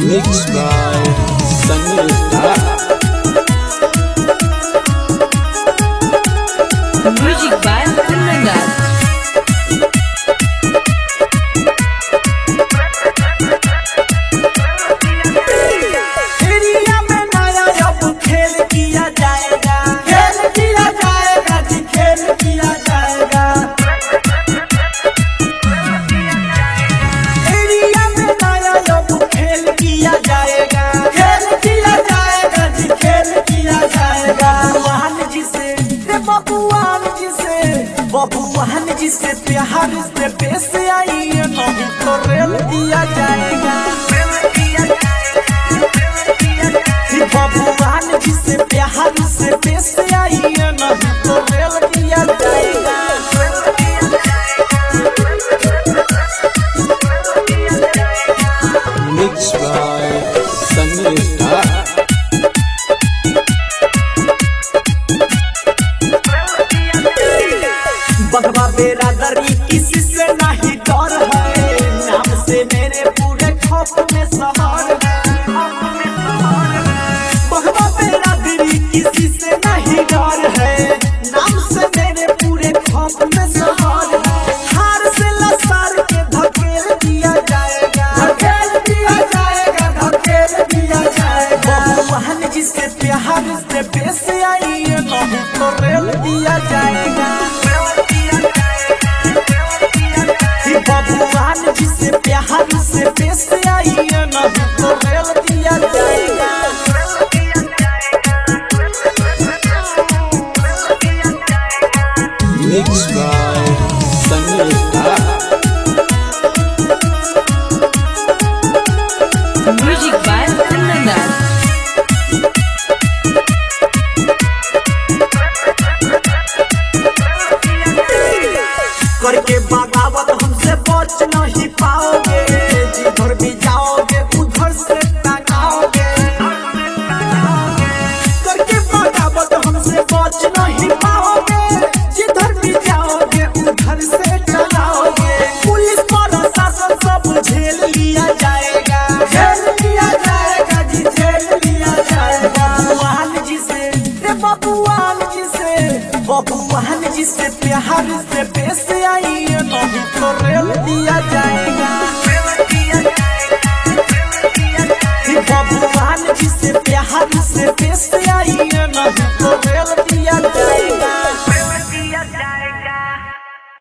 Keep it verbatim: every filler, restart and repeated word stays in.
Mixed by Sunny Star. Music by Kundandas. बबुआन जिसे प्यार से पेश आई नहीं तो रेल दिया जाएगा। बबुआन जिसे प्यार से पेश आई नहीं तो रेल दिया जाएगा। Mixed by Sunny Star. बगवा बेरादरी किसी से नहीं डर है, नाम से मेरे पूरे खौफ में सहार है। बगवा बेरादरी किसी से नहीं डर है, नाम से मेरे पूरे खौफ में सहार है। हार से लसार के धकेल दिया जाएगा, धकेल दिया जाएगा, धकेल दिया जाएगा। बबुआन जिसे प्यार से पेश आई नहीं तो रेल दिया जाएगा। बबुआन जिसे प्यार से पेश आई नहीं तो रेल दिया जाएगा। Mixed by Sunny Star. Music by Kundandas. करके बगावत हमसे बच नहीं पाओगे, जिधर भी जाओगे उधर से टंगाओगे। करके बगावत हमसे बच नहीं पाओगे, जिधर भी जाओगे उधर से टंगाओगे। पुलिस प्रशासन सब झेल लिया जाएगा, झेल लिया जाएगा जी, झेल लिया जाएगा। बबुआन जिसे बबुआन जिसे बबुआन जिसे प्यार से पेश आई नहीं तो रेल दिया जाएगा। बबुआन जिसे प्यार से पेश आई नहीं तो